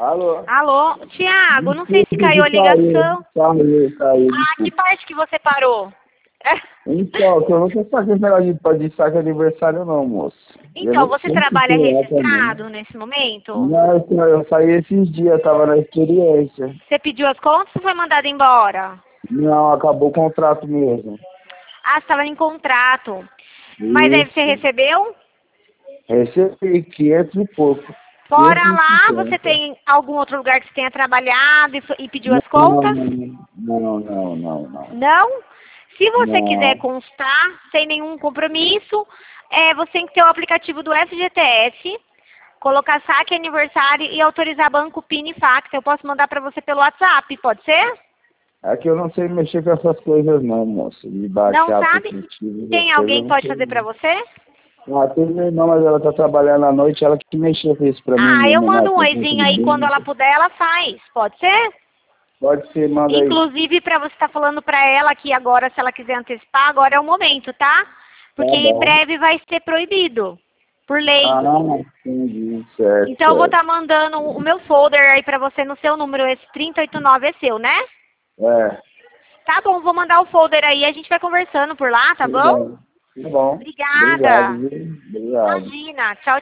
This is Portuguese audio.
Alô? Alô? Tiago, não sei se caiu a ligação. Caiu. Que parte que você parou? Então, eu não tô fazendo negócio de saque aniversário não, moço. Então, você trabalha registrado nesse momento? Não, eu saí esses dias, tava na experiência. Você pediu as contas ou foi mandado embora? Não, acabou o contrato mesmo. Ah, você estava em contrato. Mas aí você recebeu? Recebi 500 e pouco. Fora lá, 550. você tem algum outro lugar que você tenha trabalhado e pediu as Não, contas? não. Não? Se você quiser Não. constar, sem nenhum compromisso, você tem que ter o aplicativo do FGTS, colocar saque aniversário e autorizar banco PIN e Fax. Eu posso mandar para você pelo WhatsApp, pode ser? É que eu não sei mexer com essas coisas não, moço. De baixar Não sabe? aplicativo, Tem essas coisas alguém eu que não pode sei fazer para não. você? Ah, tem minha irmã, mas ela tá trabalhando à noite, ela que mexeu com isso pra mim Ah, eu mesmo, né? mando um oizinho aí, quando ela puder, ela faz. Pode ser? Pode ser, manda aí. Inclusive, para você estar falando para ela que agora, se ela quiser antecipar, agora é o momento, tá? Porque Tá em bom. breve vai ser proibido, por lei. Ah, entendi, certo, Então, eu vou estar certo. mandando o meu folder aí para você no seu número. Esse 3089 é seu, né? É, Tá bom, vou mandar o folder aí. A gente vai conversando por lá, tá tudo bom? bem. Tá bom. Obrigado, Obrigada. viu? Obrigado. Imagina. Tchau,